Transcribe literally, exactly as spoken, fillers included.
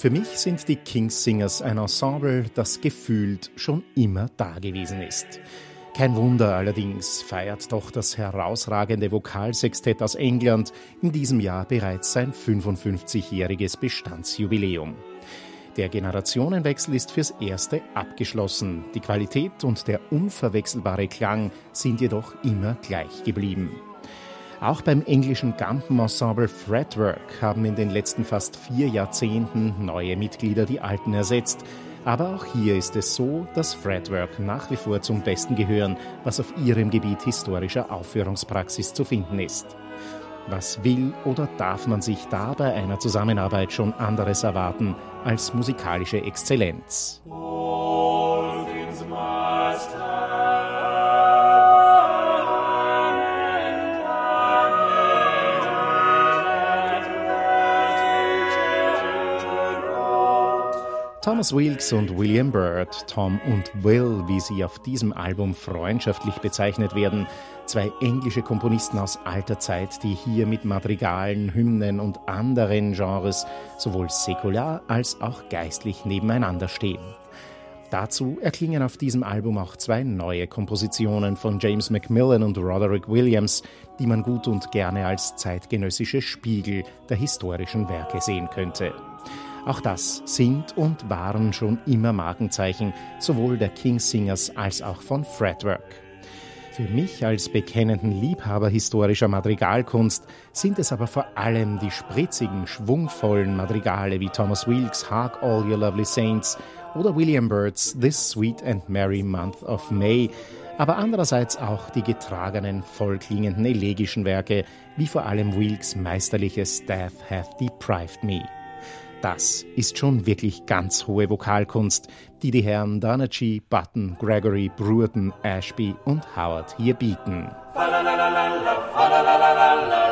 Für mich sind die King's Singers ein Ensemble, das gefühlt schon immer da gewesen ist. Kein Wunder allerdings feiert doch das herausragende Vokalsextett aus England in diesem Jahr bereits sein fünfundfünfzigjähriges Bestandsjubiläum. Der Generationenwechsel ist fürs Erste abgeschlossen. Die Qualität und der unverwechselbare Klang sind jedoch immer gleich geblieben. Auch beim englischen Gampen-Ensemble Fretwork haben in den letzten fast vier Jahrzehnten neue Mitglieder die alten ersetzt. Aber auch hier ist es so, dass Fretwork nach wie vor zum Besten gehören, was auf ihrem Gebiet historischer Aufführungspraxis zu finden ist. Was will oder darf man sich da bei einer Zusammenarbeit schon anderes erwarten als musikalische Exzellenz? Thomas Weelkes und William Byrd, Tom und Will, wie sie auf diesem Album freundschaftlich bezeichnet werden, zwei englische Komponisten aus alter Zeit, die hier mit Madrigalen, Hymnen und anderen Genres sowohl säkular als auch geistlich nebeneinander stehen. Dazu erklingen auf diesem Album auch zwei neue Kompositionen von James Macmillan und Roderick Williams, die man gut und gerne als zeitgenössische Spiegel der historischen Werke sehen könnte. Auch das sind und waren schon immer Markenzeichen, sowohl der King's Singers als auch von Fretwork. Für mich als bekennenden Liebhaber historischer Madrigalkunst sind es aber vor allem die spritzigen, schwungvollen Madrigale wie Thomas Weelkes' Hark All Your Lovely Saints oder William Byrds This Sweet and Merry Month of May, aber andererseits auch die getragenen, vollklingenden elegischen Werke, wie vor allem Weelkes' meisterliches Death Hath Deprived Me. Das ist schon wirklich ganz hohe Vokalkunst, die die Herren Donaghy, Button, Gregory, Brurton, Ashby und Howard hier bieten. Fa la la la la, fa la la la la.